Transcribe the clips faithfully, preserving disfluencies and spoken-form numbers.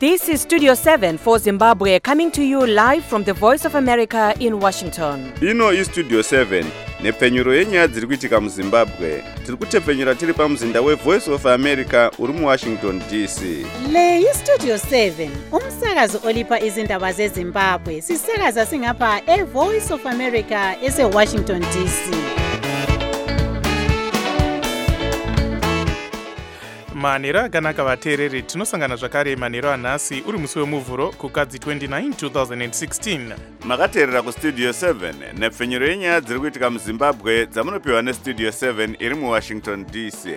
This is Studio seven for Zimbabwe, coming to you live from the Voice of America in Washington. Ino is Studio seven, nepfenyuro yenyaya dziri kuitika muZimbabwe. Tiri kutepfenyura tiri pamuzinda we Voice of America uri mu Washington D C. Le yi Studio seven, umsakazo olipa izindaba zeZimbabwe. Sisakaza singapha e Voice of America ese Washington D C. manhero akanaka vateereri, tinosangana zvakare manhero anhasi uri musi wemuvhuro kukadzi twenty-nine twenty sixteen. Makateerera kuStudio seven, nepfenyuro yenyaya dziri kuitika muZimbabwe dzamunopiwa neStudio seven iri mu Washington D C.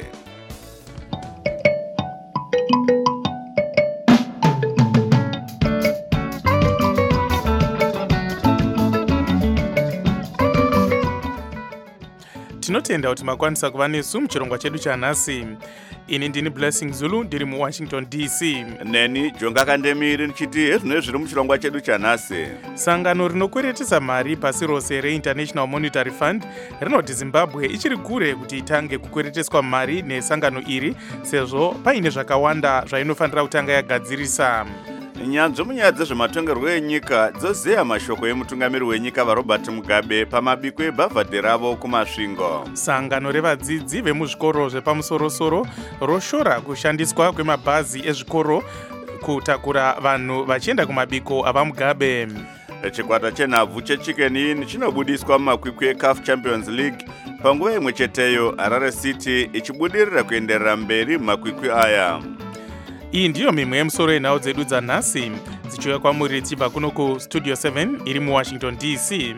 Tinotenda kuti makwanisa kuva nesu muchirongwa chedu chanhasi. Ini ndini Blessing Zulu ndiri mu Washington D C. Neni Jonga Kandemiri ndichiti ezvino zviri muchirongwa chedu chanhasi. Sangano rinokweretesa mari pasi rose reInternational Monetary Fund rinoti Zimbabwe ichiri kure kuti itange kukwereteswa mari nesangano iri sezvo paine zvakawanda zvainofanira kutanga yagadzirisa. Nyanzvo munyaya dzezvematongerwo enyika dzozeya mashoko emutungamiri wenyika vaRobert Mugabe pamabiko ebhavhadhe ravo kumasvingo. Sangano revadzidzi vemuzvikoro zvepamusorosoro roshora kushandiswa kwemabhazi ezvikoro kutakura vanhu vachienda kumabiko avaMugabe. Chikwata chenhabvu cheChicken Inn chinobudiswa mumakwikwi eCAF Champions League panguva imwe cheteyo Harare City ichibudirira kuenderera mberi mumakwikwi aya. Iyi ndiyo mimwe yemusoro yenhau dzedu dzanhasi dzichiuya kwamuri tichibva kuno kuStudio seven iri muWashington D C.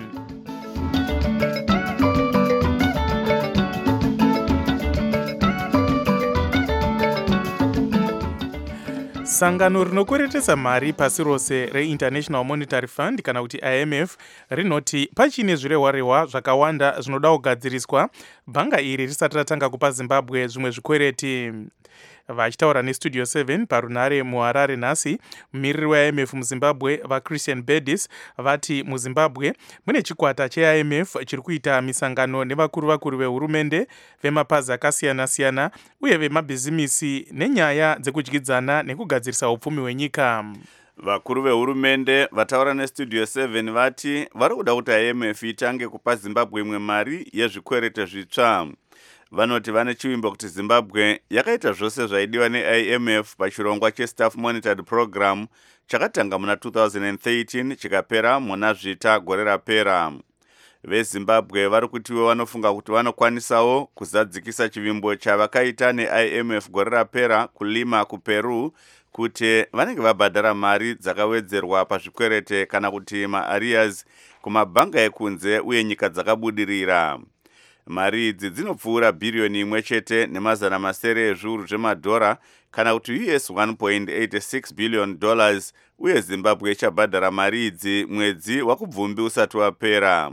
Sangano rinokweretesa mari pasi rose reInternational Monetary Fund kana kuti I M F rinoti pachine zvirehwa-rehwa zvakawanda zvinoda kugadziriswa bhanga iri risati ratanga kupa Zimbabwe zvimwe zvikwereti. Vachitaura neStudio seven parunhare muHarare nhasi, mumiriri weI M F muZimbabwe vaChristian Bedis vati muZimbabwe mune chikwata cheI M F chiri kuita misangano nevakuru vakuru vehurumende, vemapazi akasiyana-siyana uye vemabhizimisi nenyaya dzekudyidzana nekugadzirisa upfumi hwenyika. Vakuru vehurumende vataura neStudio seven vati vari kuda kuti I M F itange kupa Zimbabwe imwe mari yezvikwerete zvitsva. Vanoti vane chivimbo kuti Zimbabwe yakaita zvose zvaidiwa neI M F pachirongwa cheStaff Monitored Program chakatanga muna two thousand thirteen chikapera muna zvita gore rapera. VeZimbabwe vari kutiwo vanofunga kuti vanokwanisawo kuzadzikisa chivimbo chavakaita neI M F gore rapera kuLima kuPeru kuti vanenge vabhadhara mari dzakawedzerwa pazvikwerete kana kuti maarrears kumabhanga ekunze uye nyika dzakabudirira. Mari idzi dzinopfuura bhiriyoni imwe chete nemazana masere ezviuru zvemadhora kana kuti U S one point eight six billion dollars uye Zimbabwe ichabhadhara mari idzi mwedzi wakubvumbi usati wapera.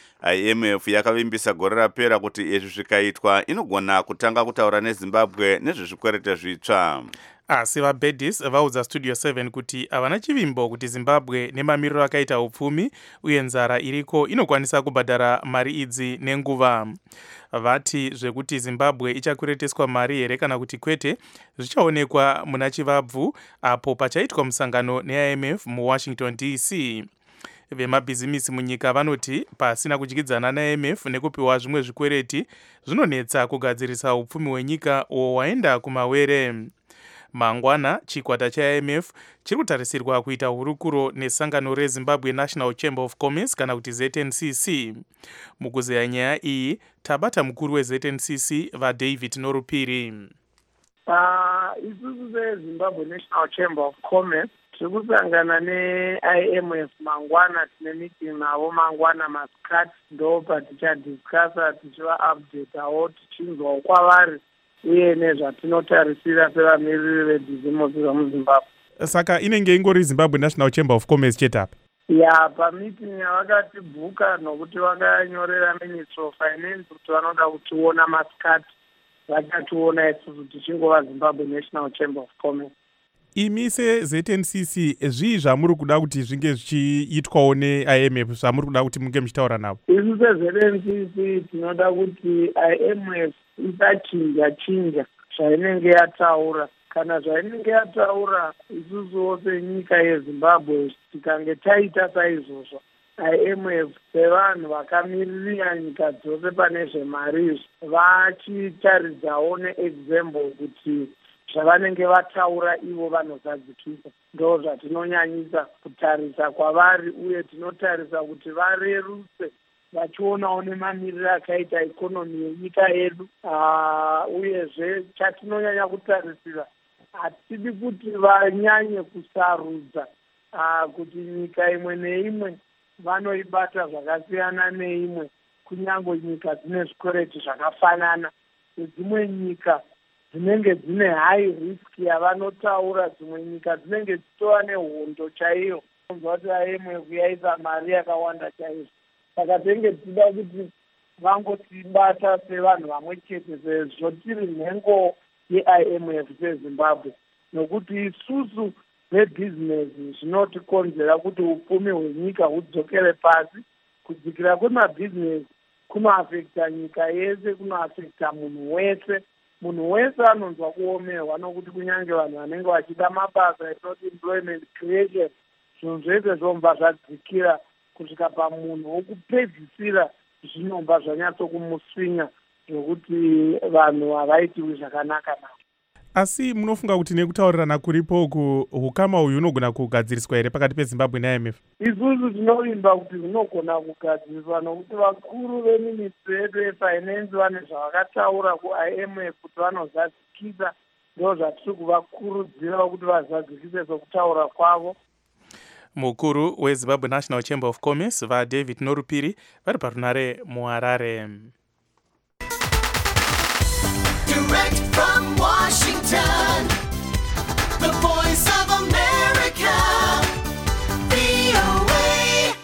I M F yakavimbisa gore rapera kuti izvi zvikaitwa inogona kutanga kutaura neZimbabwe nezvezvikwerete zvitsva. Asi vaBedis vaudza Studio seven kuti havana chivimbo kuti Zimbabwe nemamiriro akaita upfumi uye nzara iriko inokwanisa kubhadhara mari idzi nenguva. Vati zvekuti Zimbabwe ichakwereteswa mari here kana kuti kwete zvichaonekwa muna chivabvu apo pachaitwa musangano neI M F muWashington D C. Vemabhizimisi munyika vanoti pasina kudyidzana naI M F nekupiwa zvimwe zvikwereti zvinonetsa kugadzirisa upfumi hwenyika uwo waenda kumawere. Mangwana chikwata cheI M F chiri kutarisirwa kuita hurukuro nesangano reZimbabwe National Chamber of Commerce kana kuti Z N C C. Mukuzeya nyaya iyi tabata mukuru weZ N C C vaDavid Norupiri. Ah, isusu seZimbabwe National Chamber of Commerce tiri kusangana neI M F mangwana, tine meeting navo mangwana masikati, ndo patichadiscussa tichiva-updateawo tichinzwawo kwavari uye nezvatinotarisira sevamiriri vedhizimosi vamuZimbabwe. Saka inenge ingori Zimbabwe National Chamber of Commerce chetapa? Ya, pamiting yavakatibhuka nokuti vakanyorera Ministry of Finance kuti vanoda kutiona masikati, vachationa isusu tichingova Zimbabwe National Chamber of Commerce. Imi seZ N C C zvii zvamuri kuda kuti zvinge zvichiitwawo neI M F zvamuri kuda kuti munge muchitaura navo? Isu seZ N C C tinoda kuti I M F isachinja chinja zvainenge yataura kana zvainenge yataura isusuwo senyika yezimbabwe tikange taita saizvozvo I M F sevanhu vakamirira nyika dzose pane zvemari izvi vachitaridzawo neexample kuti zvavanenge vataura ivo vanozadzikisa. Ndo zvatinonyanyisa kutarisa kwavari uye tinotarisa kuti vareruse vachionawo nemamiriro akaita ikonomi yenyika yedu. Uyezve chatinonyanya kutarisira hatidi kuti vanyanye kusarudza kuti nyika imwe neimwe vanoibata zvakasiyana neimwe, kunyange nyika dzine zvikwereti zvakafanana. Dzimwe nyika dzinenge dzine high risk yavanotaura, dzimwe nyika dzinenge dzichitova nehondo chaiyo. Kunzwa kuti I M F yaisa mari yakawanda chaizvo. Saka tinenge tichida kuti vangotibata sevanhu vamwe chete sezvo tiri nhengo ye-I M F seZimbabwe, nokuti isusu vebhizinesi zvinotikonzera kuti upfumi hwenyika hudzokere pasi. Kudzikira kwemabhizinesi kunoafekta nyika yese, kunoafekta munhu wese. Munhu wese anonzwa kuomerwa nokuti kunyange vanhu vanenge vachida mabasa etinoti employment creation, zvinhu zvese zvinobva zvadzikira kusvika pamunhu wokupedzisira zvinobva zvanyatsokumusvinya zvokuti vanhu havaitiwi zvakanaka navo. Asi munofunga kuti nekutaurirana kuripo uku hukama uyu hunogona kugadziriswa here pakati peZimbabwe ne-I M F? Isusu tinovimba kuti hunogona kugadziriswa nokuti vakuru veministry yedu yefinance vane zvavakataura ku-I M F kuti vanozadzikisa. Ndo zvatiri kuvakurudzira kuti vazadzikise sokutaura kwavo. Mukuru weZimbabwe National Chamber of Commerce vaDavid Norupiri vari parunare muHarare. Direct from Washington, the voice of America, V O A.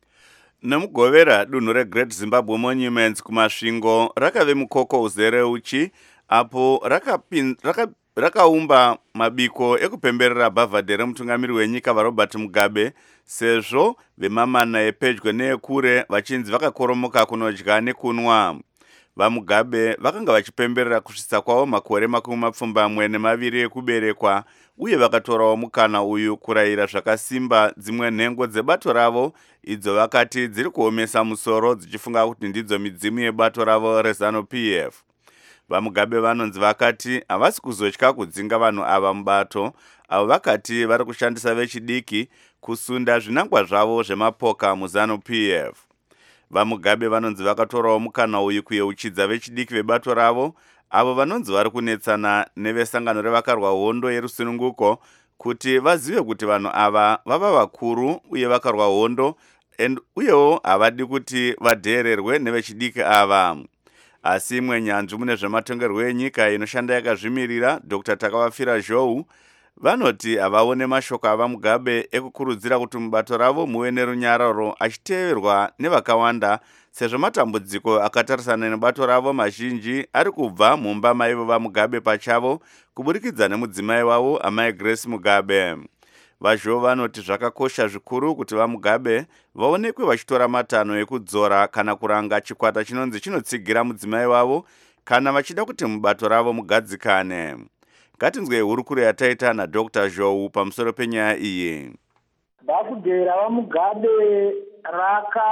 Nemugovera dunhu reGreat Zimbabwe Monuments kumasvingo rakave mukoko uzere uchi apo rakaumba raka, raka mabiko ekupemberera bhavhadhe remutungamiri wenyika vaRobert Mugabe, sezvo vemamana epedyo neekure vachinzi vakakoromoka kunodya nekunwa. VaMugabe vakanga vachipemberera kusvitsa kwavo makore makumi mapfumbamwe nemaviri ekuberekwa, uye vakatorawo mukana uyu kurayira zvakasimba dzimwe nhengo dzebato ravo idzo vakati dziri kuomesa musoro dzichifunga kuti ndidzo midzimu yebato ravo reZANU P F. VaMugabe vanonzi vakati havasi kuzotya kudzinga vanhu ava mubato, avo vakati vari kushandisa vechidiki kusunda zvinangwa zvavo zvemapoka muZANU P F. VaMugabe vanonzi vakatorawo mukana uyu kuyeuchidza vechidiki vebato ravo, avo vanonzi vari kunetsana nevesangano revakarwa hondo yerusununguko, kuti vazive kuti vanhu ava vava vakuru uye vakarwa hondo, uyewo havadi kuti vadheererwe nevechidiki ava. Asi imwe nyanzvi mune zvematongerwo enyika inoshanda yakazvimirira, Doctor Takavafira Zhou, vanoti havaone mashoko avaMugabe ekukurudzira kuti mubato ravo muve nerunyararo achiteverwa nevakawanda, sezvo matambudziko akatarisana nebato ravo mazhinji ari kubva mumba maivo vaMugabe pachavo kuburikidza nemudzimai wavo amai Grace Mugabe. Vazho vanoti zvakakosha zvikuru kuti vaMugabe vaonekwe vachitora matanho ekudzora kana kuranga chikwata chinonzi chinotsigira mudzimai wavo kana vachida kuti mubato ravo mugadzikane. Ngatinzwe hurukuro yataita naDoctor Zhou pamusoro penyaya iyi. Bhavhadhe ravaMugabe rakapa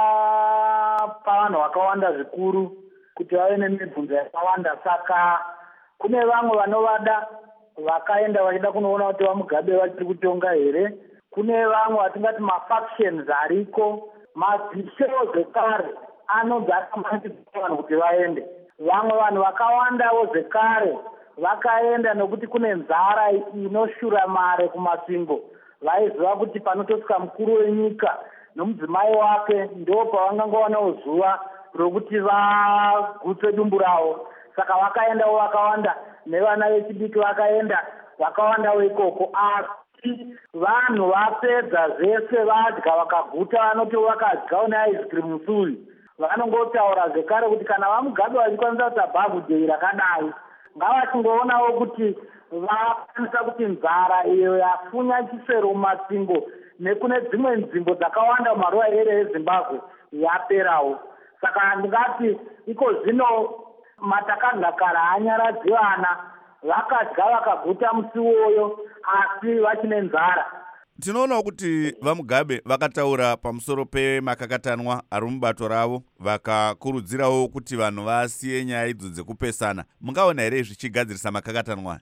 vanhu vakawanda zvikuru kuti vave nemibvunzo yakawanda, saka kune vamwe vanovada vakaenda vachida kunoona kuti vaMugabe vachiri kutonga here. Kune vamwe vatingati mafactions ariko, mabhiseo zvekare anonzi akamanidza vanhu kuti vaende. Vamwe vanhu vakawandawo zvekare vakaenda nokuti kune nzara inoshura mare kumasvingo. Vaiziva kuti panotosvika mukuru wenyika nomudzimai wake ndo pavangangowanawo zuva rokuti vagutse dumbu ravo. Saka vakaendawo vakawanda, nevana vechidiki vakaenda vakawandawo ikoko. Asi vanhu vapedza zvese vadya vakaguta, vanoti vakadyawo neice cream musuri. Vanongotaura zvekare kuti kana vaMugabe vachikwanisa kuita bhavhadhe rakadai, ngavachingoonawo kuti vakwanisa kuti nzara iyo yafunya chisero mumasvingo nekune dzimwe nzvimbo dzakawanda mumaruwa ere eZimbabwe yaperawo. Saka ndingati iko zvino matakagakara hanyaradzi vana vakadya vakaguta musi uwoyo asi vachine nzara. Tinoonawo kuti vaMugabe vakataura pamusoro pemakakatanwa ari mubato ravo vakakurudzirawo kuti vanhu vasiye nyaya idzo dzekupesana. Mungaona here zvichigadzirisa makakatanwa?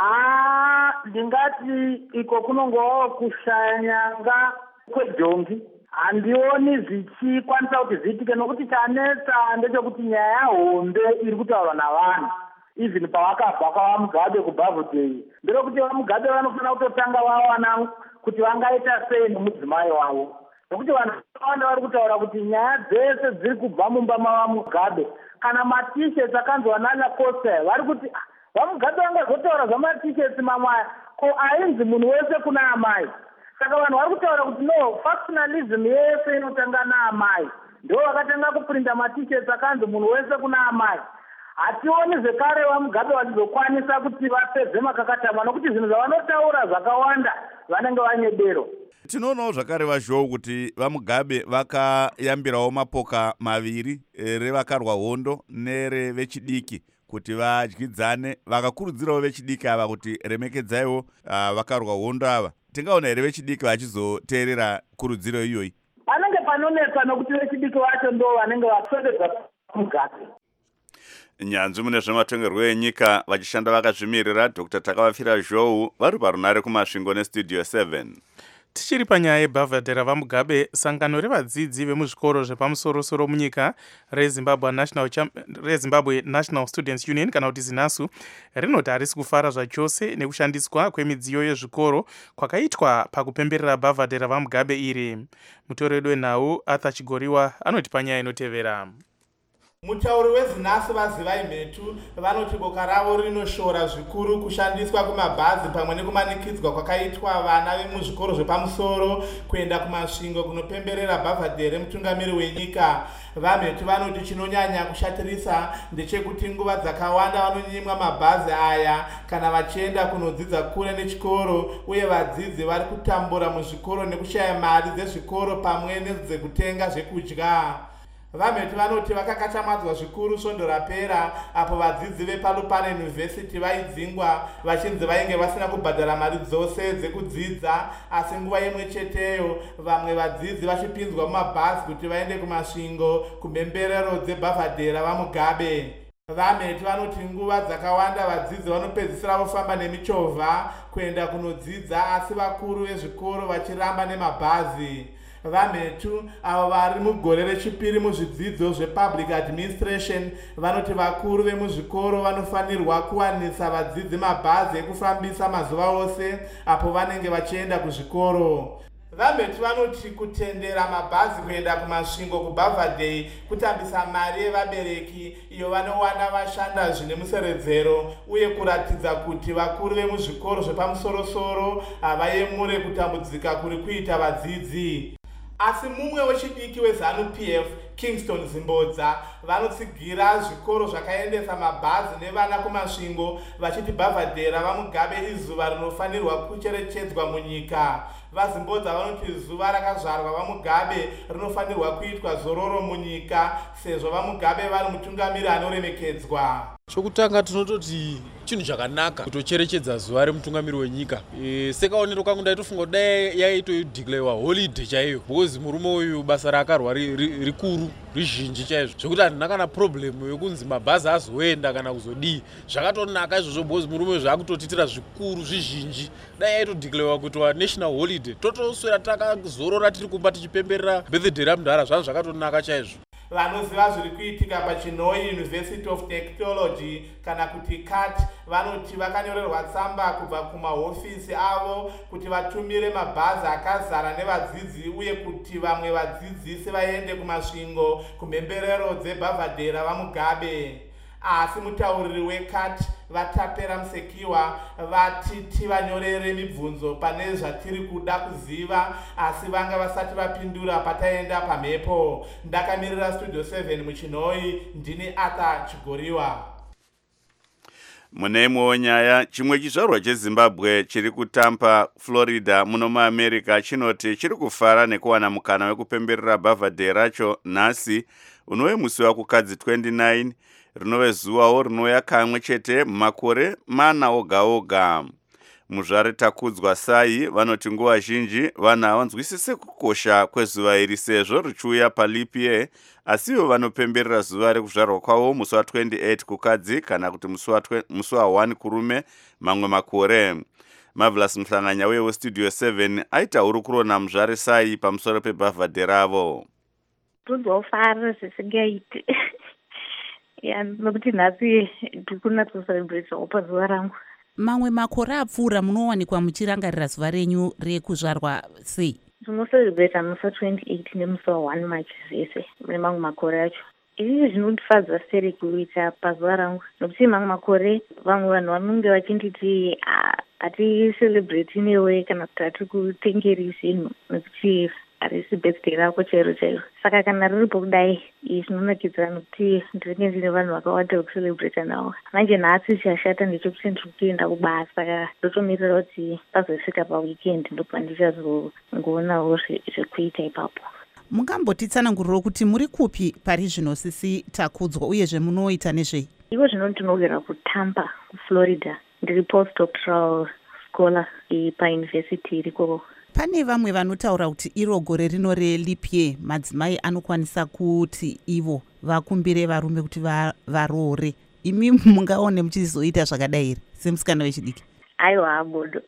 Ah, ndingati iko kunongovawo kushaya nyanga kwejongi. Handioni zvichikwanisa kuti zviitike nokuti chanetsa ndechekuti nyaya yahombe iri kutaurwa navanhu. Even pavakabva kwavaMugabe kuBhavhudhei nderekuti vaMugabe vanofanira kutotanga vawana kuti vangaita sei nomudzimai wavo, nokuti vanhu vakawanda vari kutaura kuti nyaya dzese dziri kubva mumba mavaMugabe. Kana matishets akanzwa naLacoste vari kuti vaMugabe vangazotaura zvamatishets mamwe ko ainzi munhu wese kuna amai. Saka vanhu vari kutaura kuti no, factionalism yese inotanga naamai. Ndo vakatanga kuprinta matishets akanzi munhu wese kuna amai. Hationi zvekare vaMugabe vachizokwanisa kuti vapedze makakatanwa nokuti zvinhu zvavanotaura zvakawanda vanenge vanyebero. Tinoonawo zvakare vaZhou kuti vaMugabe vakayambirawo mapoka maviri, revakarwa hondo nerevechidiki kuti vadyidzane, vakakurudzirawo vechidiki ava kuti remekedzaiwo uh, vakarwa hondo ava. Tingaona here vechidiki vachizoteerera kurudziro iyoyi? Panenge panonetsa nokuti vechidiki vacho ndo vanenge vaswededza Mugabe. Nyanzvi mune zvematongerwo enyika vachishanda vakazvimirira Doctor Takavafira Zhou vari parunare kumasvingo nestudio seven. Tichiri panyaya yeBhavhadhera vaMugabe, sangano revadzidzi vemuzvikoro zvepamusoro-soro munyika reZimbabwe National, reZimbabwe National Students Union kana kuti ZINASU rinoti harisi kufara zvachose nekushandiswa kwemidziyo yezvikoro kwakaitwa pakupemberera Bhavhadhera vaMugabe iri. Mutoreri wenhau Arthur Chigoriwa anoti panyaya inotevera. Mutauri weZINASU Vazivai Mhetu vanoti boka ravo rinoshora zvikuru kushandiswa kwemabhazi pamwe nekumanikidzwa kwakaitwa vana vemuzvikoro zvepamusoro kuenda kumasvingo kunopemberera Bhavhadhera mutungamiri wenyika. VaMhetu vanoti chinonyanya kushatirisa ndechekuti nguva dzakawanda vanonyimwa mabhazi aya kana vachienda kunodzidza kure nechikoro, uye vadzidzi vari kutambura muzvikoro nekushaya mari dzezvikoro pamwe nedzekutenga zvekudya. VaMhetu vanoti vakakachamadzwa zvikuru svondo rapera apo vadzidzi vePalopane University vaidzingwa vachinzi vainge vasina kubhadhara mari dzose dzekudzidza, asi nguva imwe cheteyo vamwe vadzidzi vachipinzwa mumabhazi kuti vaende kumasvingo kumhemberero dzeBhavhadhera vaMugabe. VaMhetu vanoti nguva dzakawanda vadzidzi vanopedzisira vofamba nemichovha kuenda kunodzidza, asi vakuru vezvikoro vachiramba nemabhazi. VaMhetu avo vari mugore rechipiri muzvidzidzo zvepublic administration vanoti vakuru vemuzvikoro vanofanirwa kuwanisa vadzidzi mabhazi ekufambisa mazuva ose apo vanenge vachienda kuzvikoro. VaMhetu vanoti kutendera mabhazi kuenda kumasvingo kuBhavhadhei kutambisa mari yevabereki iyo vanowana vashanda zvine museredzero, uye kuratidza kuti vakuru vemuzvikoro zvepamusoro-soro havayemure kutambudzika kuri kuita vadzidzi. Asi mumwe wechidiki weZANU-P F Kingston Zimbodza vanotsigira zvikoro zvakaendesa mabhazi nevana kumasvingo vachiti Bhavhadhera vaMugabe izuva rinofanirwa kucherechedzwa munyika. VaZimbodza vanoti zuva rakazvarwa vaMugabe rinofanirwa kuitwa zororo munyika sezvo vaMugabe vari mutungamiri anoremekedzwa. Chokutanga tinototi chinhu chakanaka kutocherechedza zuva remutungamiri wenyika. E, sekaonero kangu ndaitofunga kuti dai yaitodeclarewa holiday chaiyo, because murume uyu basa rakarwa rikuru rizhinji chaizvo zvekuti handina kana problem yokunzi mabhazi azoenda kana kuzodii. Zvakatonaka izvozvo because murume uyu zvaakutotitira zvikuru zvizhinji. Dai yaitodeclarewa kuitwa national holiday totoswera takazorora tiri kumba tichipemberera birthday ramudhara, zvanhu zvakatonaka chaizvo. Vanoziva zviri kuitika paChinoi University of Technology kana kuti C A T vanoti vakanyorerwa tsamba kubva kumahofisi avo kuti vatumire mabhazi akazara nevadzidzi, uye kuti vamwe vadzidzisi vaende kumasvingo kumhemberero dzeBhavhadhera vaMugabe. Asi mutauriri weC A T Vatapera Musekiwa vati tivanyorere mibvunzo pane zvatiri kuda kuziva, asi vanga vasati vapindura pataenda pamhepo. Ndakamirira studio seven muChinoi, ndini Arthur Chigoriwa. Mune imwewo nyaya, chimwe chizvarwa cheZimbabwe chiri kuTampa, Florida muno muAmerica chinoti chiri kufara nekuwana mukana wekupemberera Bhavhadhera racho nhasi, unove musi wakukadzi twenty-nine, rinove zuvawo rinouya kamwe chete mumakore mana oga oga. Muzvare Takudzwa Sai vanoti nguva zhinji vanhu havanzwisise kukosha kwezuva iri sezvo richiuya paleap year, asivo vanopemberera zuva rekuzvarwa kwavo musi wa twenty-eight kukadzi kana kuti musi wa one kurume mamwe makore. Marvelous Mhlanganya wewe Studio seven aita hurukuro naMuzvare Sai pamusoro pebhavhadhe ravo. Kuzofara zvisingaiti. Ya, nokuti nhasi tikuna kuselebrate pazuva rangu. Mamwe makore apfuura munowanikwa muchirangarira zuva renyu rekuzvarwa sei? Tinoselebrate musi wa twenty-eight nemusi wa one March zvese nemamwe makore acho. Izvi zvinondifadza seri kuita pazuva rangu nokuti mamwe makore vamwe vanhu vanonge vachinditi haticelebrate newe kana kuti hatiri kutengeri zvinhu nokuti harisi birthday rako chairo chairo. Saka kana riripo kudai zvinonakidza nokuti ndinenge ndine vanhu vakawanda vekucelebrata navo. Manje nhasi chashata ndechekuti ndiri kutoenda kubasa, saka ndotomirira kuti pazosvika paweekend ndobva ndichazongoonawo zvekuita ipapo. Mungambotitsananguriro kuti muri kupi pari zvino Sisi Takudzwa uyezve munoita nezvei? Ivo zvino ndinogara kuTampa kuFlorida, ndiri postdoctoral scholar pauniversity iriko. Pane vamwe vanotaura kuti iro gore rino releap year madzimai anokwanisa kuti ivo vakumbire varume kuti varoore. Imi mungaone muchizoita zvakadai here semusikana wechidiki? Aiwa bodo.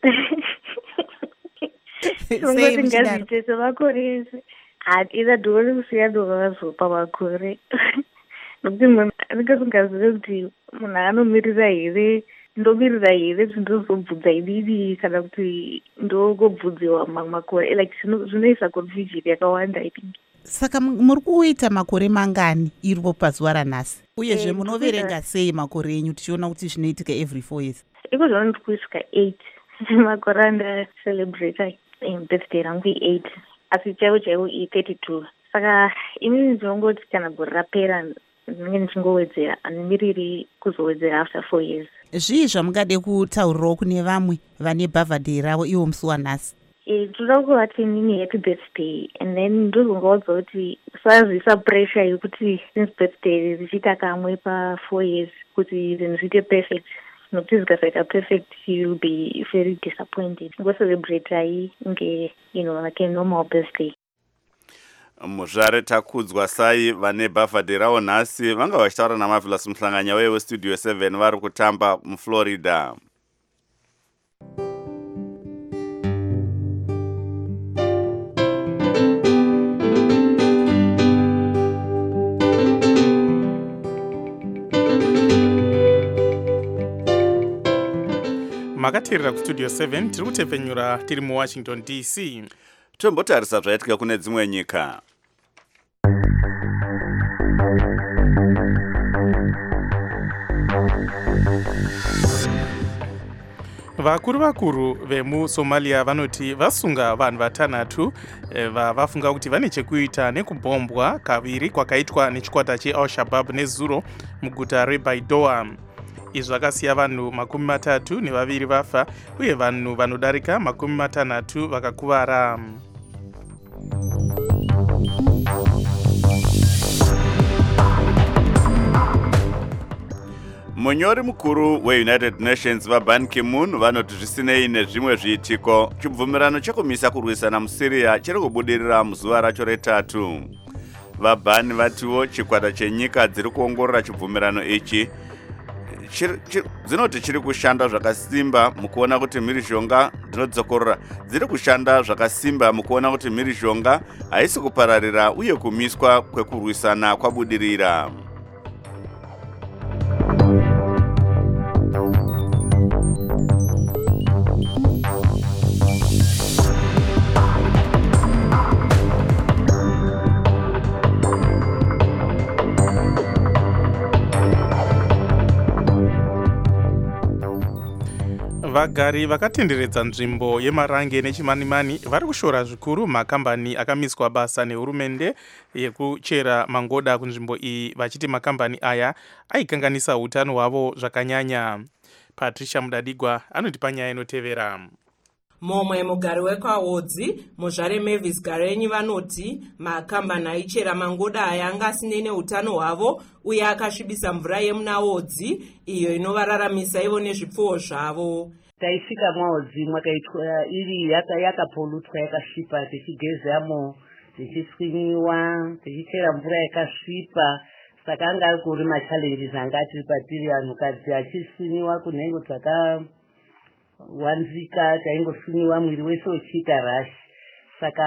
Sei muchidaro? Semakore ese. Atiza dori kusiya dora vazopa makore. Nokuti munhu anenge asingazive kuti munhu anomirira here, ndomirira here kuti ndozobvudza idini kana kuti ndogobvudziwa mamwe makore. Like zvinoisa confusion yakawanda I think. Saka muri kuita makore mangani iripo pazuva ranhasi? Uyezve munoverenga sei makore enyu tichiona kuti zvinoitika every four years? Iko zvino ndiri kusvika eight makore andacelebrata birthday rangu eight. Asi chaiwo chaiwo i-thirty-two. Saka imi ndinongoti kana gore rapera ndinenge ndichingowedzera, handimiriri kuzowedzera after four years. Zvii zvamungade kutaurirawo kune vamwe vane bhavhadhe ravo iwo musi wanhasi? Toda kuvati nini happy birthday, and then ndozongaudza kuti usazvisa pressure yekuti since birthday richiita kamwe pa four years kuti zvinhu zviite perfect. Nokuti zikasaita perfect you will be very disappointed. Ngocelebrate nge, you know, like a normal birthday. Muzvare Takudzwa Sai vane bhavhadhe ravo nhasi vanga vachitaura naMarvelous Mhlanganya wewe Studio seven vari kuTampa muFlorida. Makateerera kuStudio seven tiri kutepfenyura tiri muWashington D C. Tombotarisa zvaitika kune dzimwe nyika. Vakuru vakuru vemuSomalia vanoti vasunga vanhu vatanhatu vavafunga kuti vane chekuita nekubombwa kaviri kwakaitwa nechikwata cheAl-Shabaab nezuro muguta reBaidoa. Izvi zvakasiya vanhu makumi matatu nevaviri vafa uye vanhu vanodarika makumi matanhatu vakakuvara. Munyori mukuru weUnited Nations vaBan Ki-moon vanoti zvisinei nezvimwe zviitiko, chibvumirano chekumisa kurwisana muSyria chiri kubudirira muzuva racho retatu. VaBan vatiwo chikwata chenyika dziri kuongorora chibvumirano ichi dzinoti chiri kushanda zvakasimba mukuona kuti mhirizhonga dzinodzokorora dziri kushanda zvakasimba mukuona kuti mhirizhonga haisi kupararira uye kumiswa kwekurwisana kwabudirira. Vagari vakatenderedza nzvimbo yeMarange neChimanimani vari kushora zvikuru makambani akamiswa basa nehurumende yekuchera mangoda kunzvimbo iyi, vachiti makambani aya aikanganisa utano hwavo zvakanyanya. Patricia Mudadigwa anotipa nyaya inotevera. momwe mugari wekwaodzi muzvare Mavis Garenyi vanoti makambani aichera mangoda aya anga asine neutano hwavo uye akasvibisa mvura yemunaodzi iyo inovararamisa ivo nezvipfuwo zvavo. Taisvika mwaodzi mwakaitwa iri yakapolutwa yakasvipa, tichigezamo tichiswinyiwa tichichera mvura yakasvipa. Saka anga ari kuri machallenges anga tiri patiri anhukadzi achiswinyiwa kunhengo dzakawanzika, taingoswinyiwa mwiri wese uchiita rashi. Saka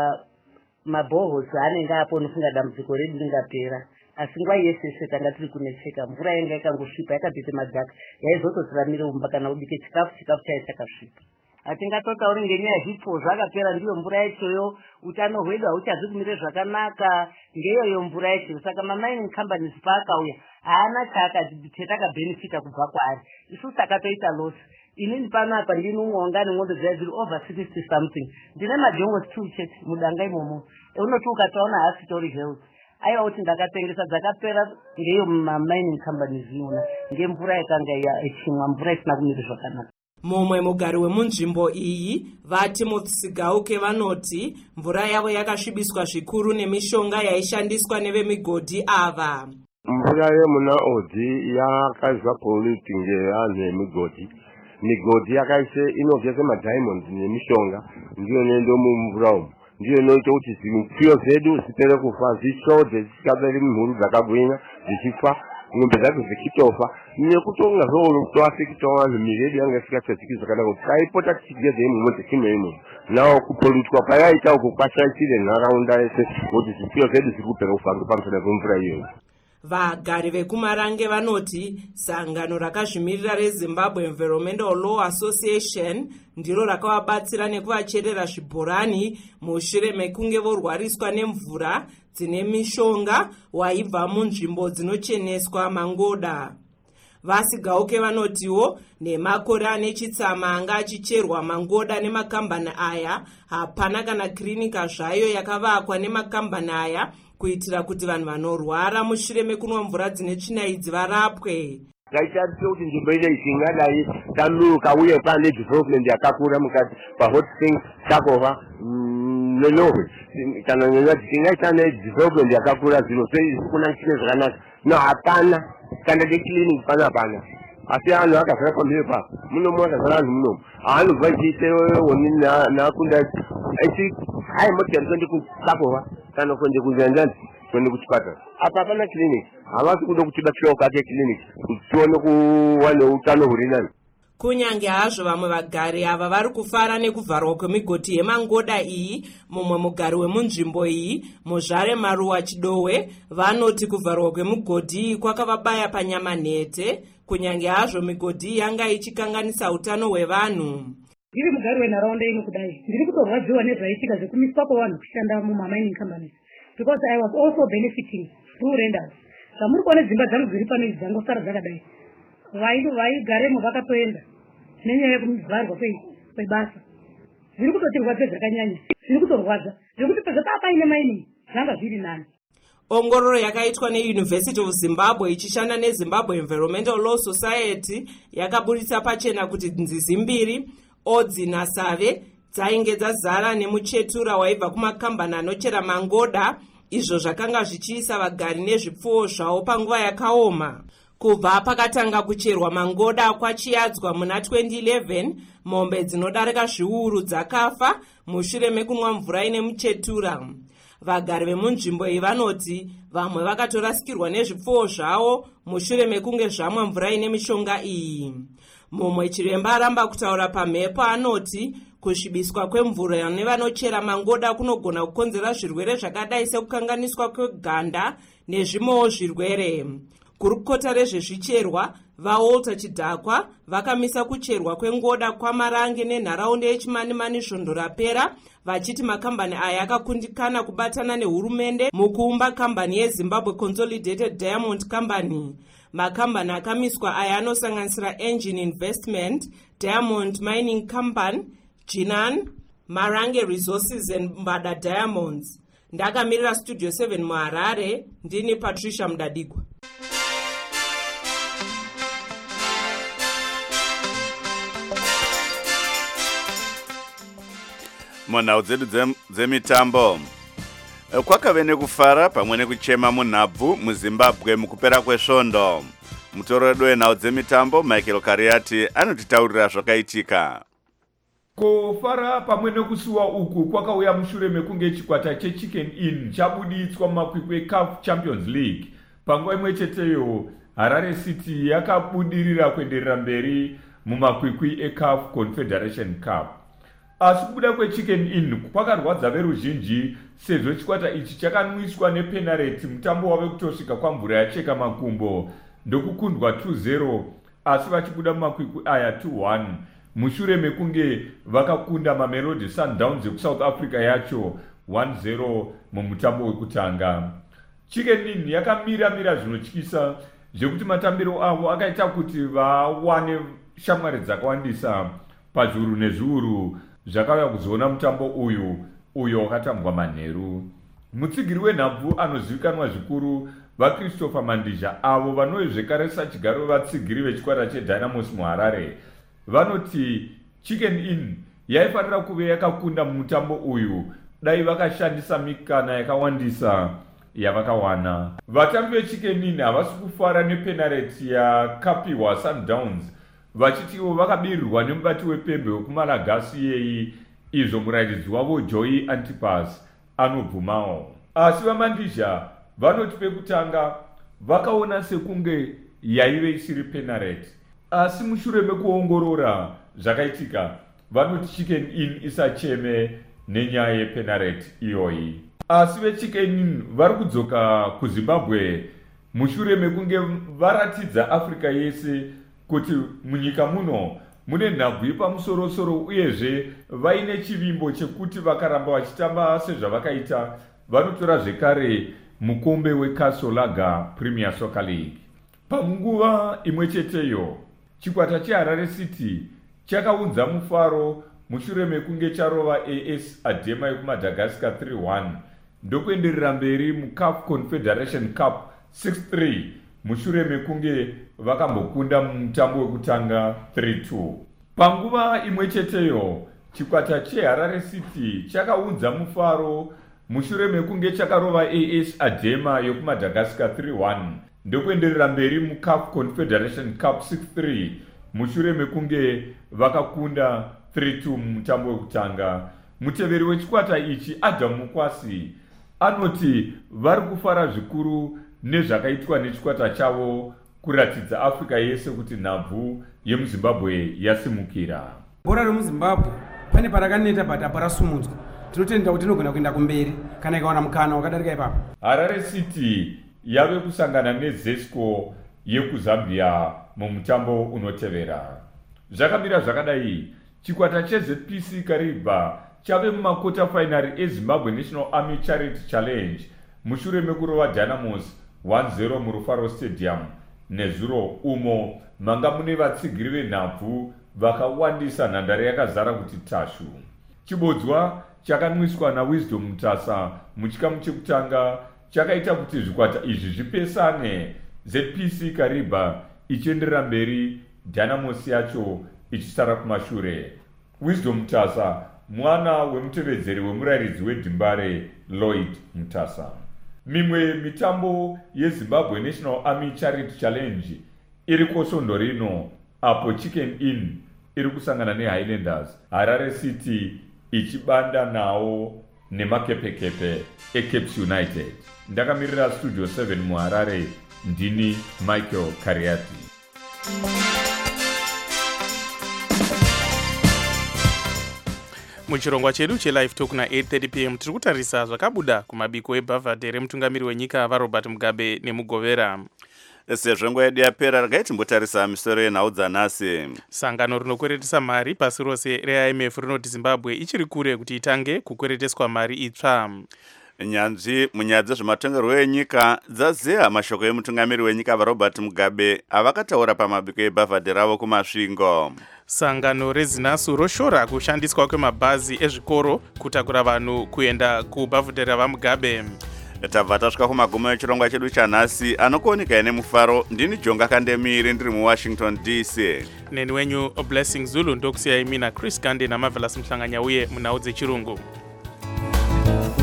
mabohos anenge apo nofunga dambudziko redu ringapera. Asi nguva yese yese tanga tiri kunetseka, mvura yanga yakangosvipa yakapita madhaka, yaizototiramira umba kana ubike chikafu chikafu chai chakasvipa. Hatingatotauri ngenyaya yezvipfuwo zvakapera ndiyo mvura yachoyo, utano hwedu hauchazi kumire zvakanaka ngeyoyo mvura yacho. Saka mamining companies paakauya haana chatakabhenefita kubva kwaari, isusu takatoita loss. Inini pano apa ndini umwe nemwombe dzaya dziri over sixty something, ndine majongo two chete mudanga imomo, unoti ukataona hasitori health. Aiwa kuti ndakatengesa dzakapera ngeyo mamining companies iona, ngemvura yakanga ichimwa mvura isina kumire zvakanaka. Momwe mugari wemunzvimbo iyi vati Mutsigauke vanoti mvura yavo yakasvibiswa zvikuru nemishonga yaishandiswa nevemigodhi ava. Mvura yemunaodzi yakazva polluting ngeanhu emigodhi. Migodhi yakaise inogeze madiamonds nemishonga ndiyo nendo mumvura umu. Ndiyo inoita kuti zvipfuyo zvedu zvipere kufa, zvishode zvisikaperi mhuru dzakagwinya zvichifa, ng'ombe dzacho dzichitofa, nekutonga zvotoafekita vanhu miri yedu yanga isingatsadziki zvakanaka kuti taipota tichigeze imwe dzechimwe imwe. Nawo kupolutwa payaita uku kwashaishire nharaunda yese kuti zvipfuyo zvedu zviri kupera kufa pamusana pemvura iyoyo. Vagari vekumarange vanoti sangano rakazvimirira reZimbabwe Environmental Law Association ndiro rakavabatsira nekuvacherera zvibhorani mushure mekunge vorwariswa nemvura dzine mishonga waibva munzvimbo dzinocheneswa mangoda. Vasigauke vanotiwo nemakore ane chitsama anga achicherwa mangoda nemakambani aya, hapana kana klinika zvayo yakavakwa nemakambani aya kuitira kuti vanhu vanorwara mushure mekunwa mvura dzine tsvina idzi varapwe. Ngaitarise kuti nzvimbo ino ingadai tamuka uye pane development yakakura mukati pahot springs takova nenorwe kana nyaya dzitingaita nedevelopment yakakura zviro sei kunachire zvakanaka. No, hapana kana declining pana pana. Asi anhu akazara pamberi pa munomo akazara anhu munomo anobva achiite woni nakunda achi hai motikari kuende kutakova kana kuende kunjanjanzi kuende kuchipatara. Apa hapana clinic, havasi kuda kutibatsira ukake clinic kuti tione kuva neutano huri nani. Kunyange hazvo vamwe vagari ava vari kufara nekuvharwa kwemigodhi yemangoda iyi, mumwe mugari wemunzvimbo iyi Muzvare Maruwa Chidowe vanoti kuvharwa kwemigodhi iyi kwakavabaya panyama nhete, kunyange hazvo migodhi yanga ichikanganisa utano hwevanhu. Ndiri mugari wenharaunda ino kudai, ndiri kutorwadziwa nezvaitika zvekumiswa kwavanhu kushanda mumamining companies because I was also benefiting through rentals. Zvamuri kuona dzimba dzangu dziri pano idzi dzangosara dzakadai, vaigaremo vakatoenda nenyaya yekuvharwa kwebasa. Zviri kutotirwadza zvakanyanya, zviri kutorwadza zvekuti pezvo papaine mining zvanga zviri nani. Ongororo yakaitwa neUniversity of Zimbabwe ichishanda neZimbabwe Environmental Law Society yakaburitsa pachena kuti nzizi mbiri, Odzi naSave, dzainge dzazara nemuchetura waibva kumakambani anochera mangoda, izvo zvakanga zvichiisa vagari nezvipfuwo zvavo panguva yakaoma. Kubva pakatanga kucherwa mangoda kwachiyadzwa muna twenty eleven, mombe dzinodarika zviuru dzakafa mushure mekunwa mvura ine muchetura. Vagari vemunzvimbo iyi vanoti vamwe vakatorasikirwa nezvipfuwo zvavo mushure mekunge zvamwa mvura ine mishonga iyi. Mumwe chiremba aramba kutaura pamhepo anoti kusvibiswa kwemvura nevanochera mangoda kunogona kukonzera zvirwere zvakadai sekukanganiswa kweganda nezvimwewo zvirwere. Gurukota rezvezvicherwa vaWalter Chidhakwa vakamisa kucherwa kwengoda kwaMarange nenharaunda yeChimanimani svondo rapera, vachiti makambani aya akakundikana kubatana nehurumende mukuumba kambani yeZimbabwe Consolidated Diamond Company. Makambani akamiswa aya anosanganisira Engine Investment, Diamond Mining Company, Jinan, Marange Resources and Mbada Diamonds. Ndakamirira Studio seven muHarare, ndini Patricia Mudadigwa. munhau dzedu dze- dzemitambo kwakave nekufara pamwe nekuchema munhabvu muzimbabwe mukupera kwesvondo. Mutorodi wenhau dzemitambo Michael Kariati anotitaurira zvakaitika. Kufara pamwe nekusuwa uku kwakauya mushure mekunge chikwata cheChicken Inn chabuditswa mumakwikwi eCAF Champions League. Panguva imwe cheteyo Harare City yakabudirira kuenderera mberi mumakwikwi eCAF Confederation Cup. Asi kubuda kweChicken Inn kwakarwadza veruzhinji sezvo chikwata ichi chakanwiswa nepenareti mutambo wave kutosvika kwamvura yacheka makumbo ndokukundwa two zero, asi vachibuda mumakwikwi aya two one mushure mekunge vakakunda Mamelodi Sundowns yekusouth Africa yacho one zero mumutambo wekutanga. Chicken Inn yakamira-mira zvinotyisa zvekuti matambiro avo akaita kuti vawane shamwari dzakawandisa pazviuru nezviuru zvakauya kuzoona mutambo uyu uyo wakatambwa manheru. Mutsigiri wenhabvu anozivikanwa zvikuru vaChristopher Mandizha avo vanoyezvekare sachigaro vatsigiri vechikwata cheDynamos muHarare vanoti Chicken Inn yaifanira kuve yakakunda mumutambo uyu dai vakashandisa mikana yakawandisa yavakawana. Vatambi veChicken Inn havasi kufara nepenareti yakapiwa Sundowns vachitiwo vakabirirwa nemubati wepembe wekuMalagasy yeyi izvo murairidzi wavo Joey Antipas anobvumawo. Asi vaMandizha vanoti pekutanga vakaona sekunge yaive isiri penareti, asi mushure mekuongorora zvakaitika vanoti Chicken Inn isacheme nenyaya yepenareti iyoyi. Asi veChicken Inn vari kudzoka kuZimbabwe mushure mekunge varatidza Africa yese kuti munyika muno mune nhabvu yepamusoro-soro uyezve vaine chivimbo chekuti vakaramba vachitamba sezvavakaita vanotora zvekare mukombe weKasolaga Premier Soccer League. Panguva imwe cheteyo chikwata cheHarare City chakaunza mufaro mushure mekunge charova A S Adema yekuMadagascar three one ndokuenderera mberi muCAF Confederation Cup six three mushure mekunge vakambokunda mumutambo wekutanga three two. Panguva imwe cheteyo chikwata cheHarare City chakaunza mufaro mushure mekunge chakarova A S Adema yekuMadagascar three one ndokuenderera mberi muCAF Confederation Cup six three mushure mekunge vakakunda three two mumutambo wekutanga. Muteveri wechikwata ichi Adam Mukwasi anoti vari kufara zvikuru nezvakaitwa nechikwata chavo kuratidza Africa yese kuti nhabvu yemuZimbabwe yasimukira. Bhora remuZimbabwe pane parakaneta but aparasumudzwa. Tinotenda kuti inogona kuenda kumberi kana ikawana mukana wakadarika ipapo. Harare City yave kusangana neZesco yekuZambia mumutambo unotevera. Zvakamira zvakadai, chikwata cheZ P C Kariba chave mumakota finari eZimbabwe National Army Charity Challenge mushure mekurova Dynamos one zero muRufaro Stadium nezuro umo manga mune vatsigiri venhabvu vakawandisa nhandare yakazara kuti tashu. Chibodzwa chakanwiswa naWisdom Mutasa muchikamu chekutanga chakaita kuti zvikwata izvi zvipesane, Z P C Kariba ichienderera mberi, Dynamos yacho ichisara kumashure. Wisdom Mutasa mwana wemutevedzeri wemurairidzi weDhimbare Lloyd Mutasa. Mimwe mitambo yeZimbabwe National Army Charity Challenge iri kosvondo rino apo Chicken Inn iri kusangana neHighlanders, Harare City ichibanda nawo nemakepekepe eCapes United. Ndakamirira Studio seven muHarare, ndini Michael Kariati. muchirongwa chedu chelive talk na eight thirty p m tiri kutarisa zvakabuda kumabiko ebhavhadhi remutungamiri wenyika vaRobert Mugabe nemugovera. Sezvo nguva yedu yapera regai timbotarisa misoro yenhau dzanhasi. Sangano rinokweretesa mari pasi rose re I M F rinoti Zimbabwe ichiri kure kuti itange kukwereteswa mari itsva. Nyanzvi munyaya dzezvematongerwo enyika dzazeya mashoko emutungamiri wenyika vaRobert Mugabe avakataura pamabiko ebhavhadhi ravo kumasvingo. Sangano reZinasu roshora kushandiswa kwemabhazi ezvikoro kutakura vanhu kuenda kubhavhadhi ravaMugabe. tabva tasvika kumagumo echirongwa chedu chanhasi. Anokuoneka nemufaro ndini Jonga Kandemiri ndiri muWashington D C. Neni wenyu Blessing Zulu ndokusiyai mina Chris Gande naMarvelous Mhlanganya uye munhau dzechirungu.